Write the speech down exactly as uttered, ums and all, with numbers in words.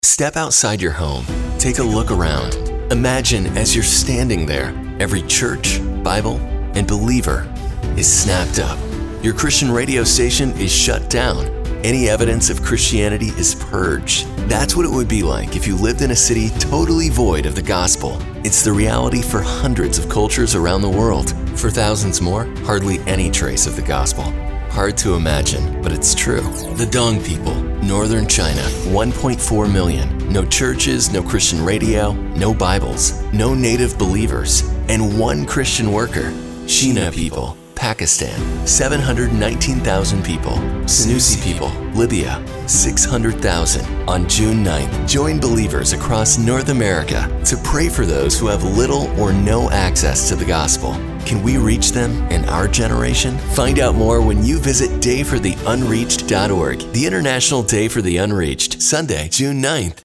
Step outside your home. Take a look around. Imagine as you're standing there, every church, Bible, and believer is snapped up. Your Christian radio station is shut down. Any evidence of Christianity is purged. That's what it would be like if you lived in a city totally void of the gospel. It's the reality for hundreds of cultures around the world. For thousands more, hardly any trace of the gospel. Hard to imagine, but it's true. The Dong people, northern China, one point four million. No churches, no Christian radio, no Bibles, no native believers, and one Christian worker. Shina people, Pakistan, seven hundred nineteen thousand people. Senussi people, Libya, six hundred thousand. On June ninth, join believers across North America to pray for those who have little or no access to the gospel. Can we reach them in our generation? Find out more when you visit day for the unreached dot org, the International Day for the Unreached, Sunday, June ninth.